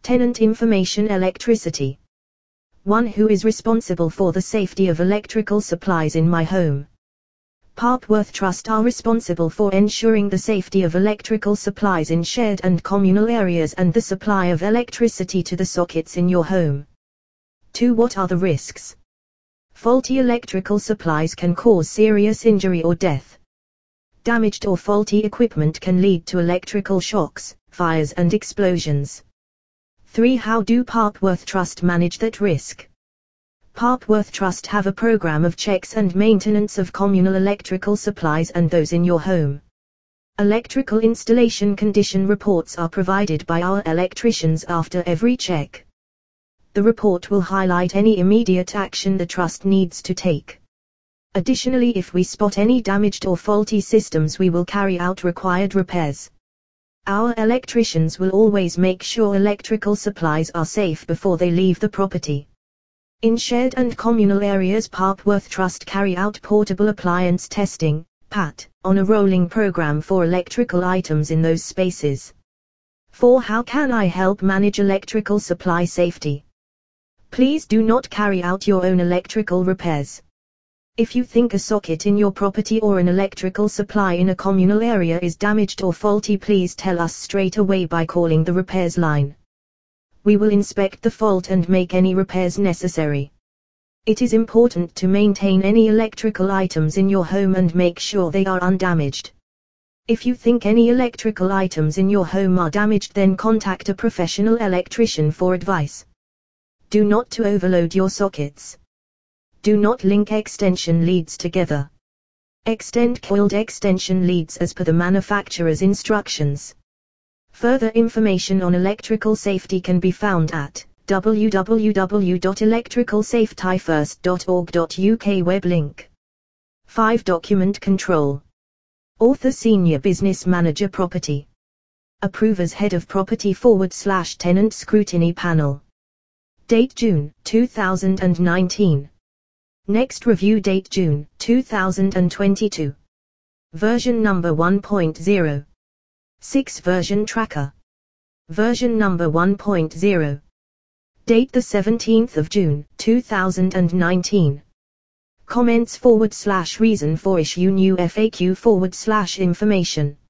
Tenant information: electricity. 1. Who is responsible for the safety of electrical supplies in my home? Papworth Trust are responsible for ensuring the safety of electrical supplies in shared and communal areas and the supply of electricity to the sockets in your home. 2. What are the risks? Faulty electrical supplies can cause serious injury or death. Damaged or faulty equipment can lead to electrical shocks, fires and explosions. 3. How do Papworth Trust manage that risk? Papworth Trust have a program of checks and maintenance of communal electrical supplies and those in your home. Electrical installation condition reports are provided by our electricians after every check. The report will highlight any immediate action the Trust needs to take. Additionally, if we spot any damaged or faulty systems, we will carry out required repairs. Our electricians will always make sure electrical supplies are safe before they leave the property. In shared and communal areas, Papworth Trust carry out portable appliance testing, PAT, on a rolling program for electrical items in those spaces. 4. How can I help manage electrical supply safety? Please do not carry out your own electrical repairs. If you think a socket in your property or an electrical supply in a communal area is damaged or faulty, please tell us straight away by calling the repairs line. We will inspect the fault and make any repairs necessary. It is important to maintain any electrical items in your home and make sure they are undamaged. If you think any electrical items in your home are damaged, then contact a professional electrician for advice. Do not to overload your sockets. Do not link extension leads together. Extend coiled extension leads as per the manufacturer's instructions. Further information on electrical safety can be found at www.electricalsafetyfirst.org.uk web link. 5. Document control. Author: Senior Business Manager Property. Approvers: Head of Property / Tenant Scrutiny Panel. Date: June 2019. Next review date: June 2022. Version number 1.0. 6 version tracker. Version number 1.0. Date: the 17th of June 2019. Comments / reason for issue: new FAQ / information.